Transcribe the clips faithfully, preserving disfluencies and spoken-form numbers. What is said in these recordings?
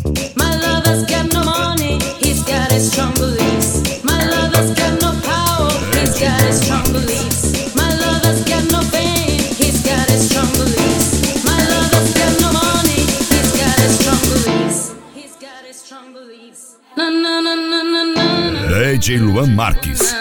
My lover's got no money, he's got his strong beliefs. My lover's got no power, he's got his strong beliefs. My lover's got no fame, he's got his strong beliefs. My lover's got no money, he's got his strong beliefs. He's got his strong beliefs. Na na na na na na. D J Luan Marques.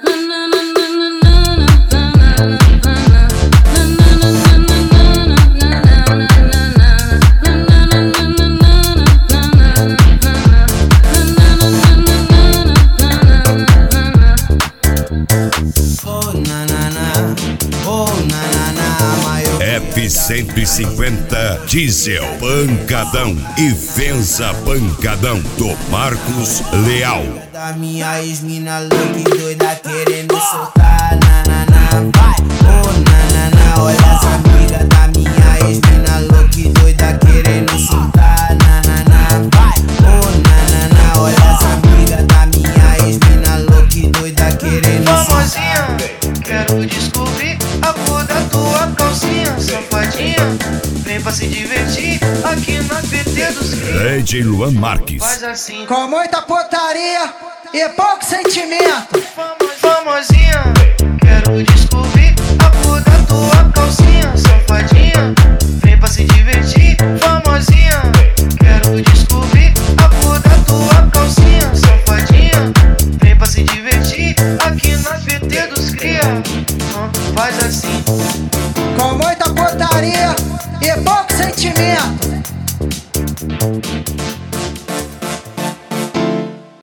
F cento e cinquenta Diesel Pancadão e Venza Pancadão do Marcos Leal. Da minha ex-mina louca e doida querendo soltar, na na na, vai, oh na na na. Olha as amigas da minha ex-mina louca e doida querendo soltar, na na na, vai, oh na na na. Olha as amigas da minha ex-mina louca e doida querendo soltar. Famosinha, quero descobrir a cor da tua calcinha, safadinha. Vem pra se divertir aqui na P T dos crias. D J Luan Marques. Faz assim, Com muita putaria e pouco sentimento. famosinha, quero descobrir a cor da tua calcinha, safadinha. Vem pra se divertir, famosinha. Quero descobrir a cor da tua calcinha, safadinha. Vem pra se divertir aqui na P T dos cria. Faz assim, Com muita putaria e pouco sentimento.